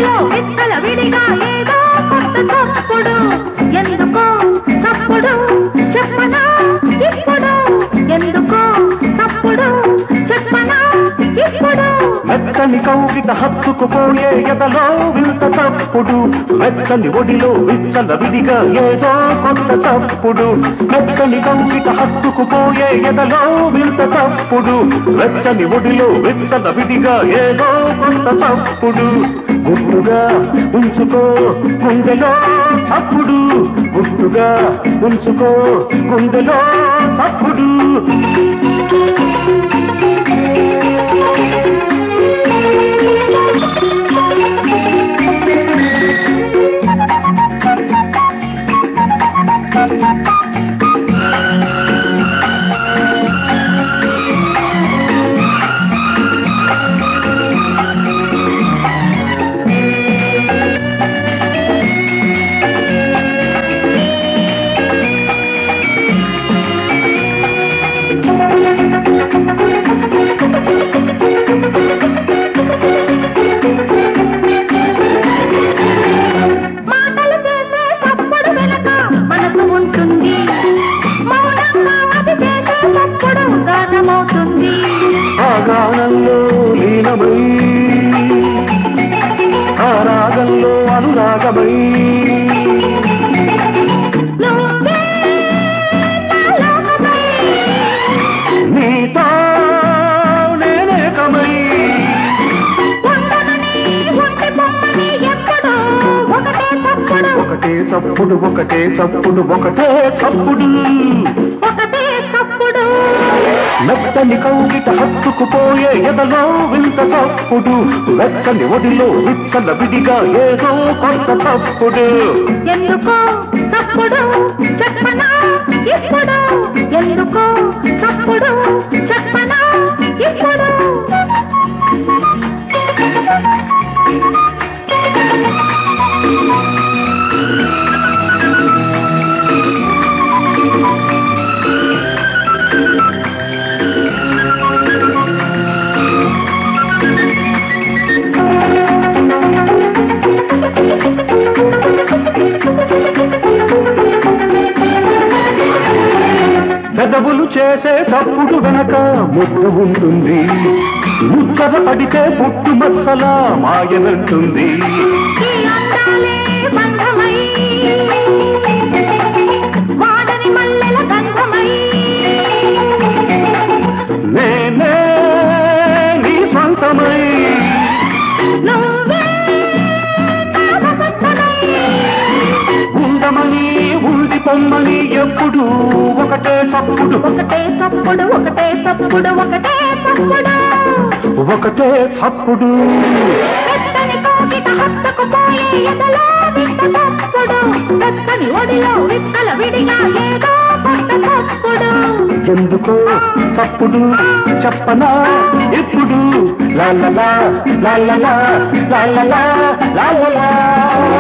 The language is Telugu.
ఒడిలో విత్తల విడిగా ఏదో కొత్త తప్పుడు ఎందుకో తప్పుడు చెప్పనా ఇప్పుడు ఎందుకో తప్పుడు చెప్పనా ఇప్పుడు మెత్తని కౌగిట హత్తుకుపోయే ఎదలో వింత తప్పుడు మెత్తని ఒడిలో విచ్చల విడిగా ఏదో కొత్త తప్పుడు మెత్తని కౌగిట హత్తుకుపోయే ఎదలో వింత తప్పుడు వెచ్చని ఒడిలో విచ్చల విడిగా ఏదో కొత్త తప్పుడు గుట్టుగా ఉంచుకో గుండెలో చప్పుడు గుట్టుగా ఉంచుకో గుండెలో చప్పుడు గానంలో లీనమై ఆ రాగంలో అనురాగమై నీతో నేనేకమై ఒకటే చప్పుడు ఒకటే చప్పుడు ఒకటే చప్పుడు ఒకటే చప్పుడు మెత్తని కౌగిట హత్తుకుపోయే ఎదలో వింత చప్పుడు వెచ్చని ఒడిలో విచ్చల విడిగా ఏదో కొత్త చప్పుడు ఎందుకో చప్పుడు చెప్పనా ఇప్పుడు ఎందుకో చప్పుడు చెప్పనా ఇప్పుడు పెదవులు చేసే చప్పుడు వెనక ముద్దు ఉంటుంది ముద్దర పడితే పుట్టు మచ్చలా మాయనంటుంది నేనే నీ సొంతమై ఉండమని ఉండిపోమ్మని ఎప్పుడు ఒకటే చప్పుడు ఒకటే చప్పుడు ఒకటే చప్పుడు ఒకటే చప్పుడు ఒకటే చప్పుడు పెద్దని కోకిట హత్తుకుపోయే ఎదలో వింత తప్పుడు పెద్దని ఒడిలో విత్తల విడిగా ఏదో కొత్త తప్పుడు ఎందుకో చప్పుడు చెప్పనా ఇప్పుడు లాలలా లాలలా లాలలా లాలలా